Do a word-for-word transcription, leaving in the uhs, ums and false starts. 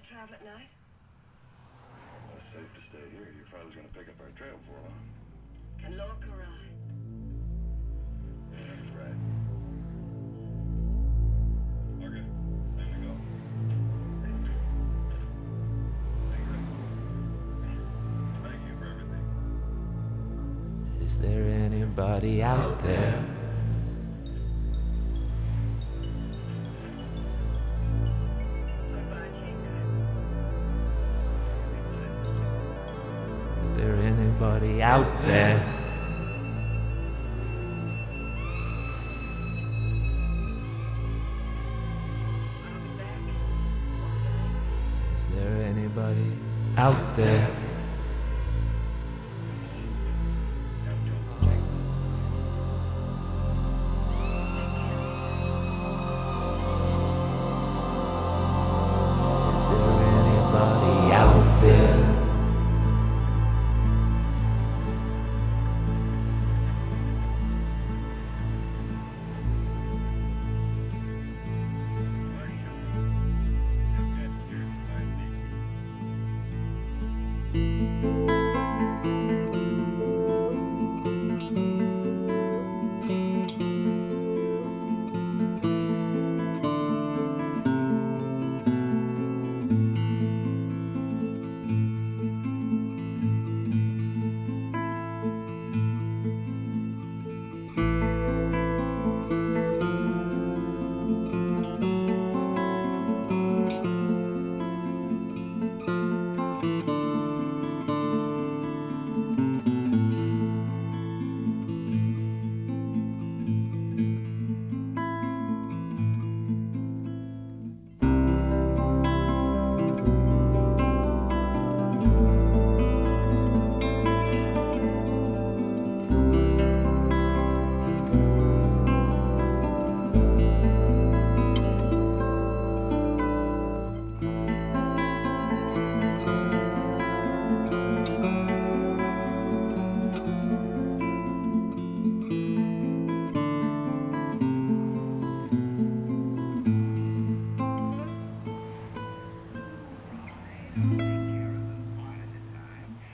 travel at night? Well, it's safe to stay here. Your father's gonna pick up our trail for long. Can Lorca ride? Yeah, he's right. Okay, time to go. Hey, Greg. Thank you for everything. Is there anybody out there? Goodbye, Tinker. Is there anybody out there? I'll be back one day. Is there anybody out there?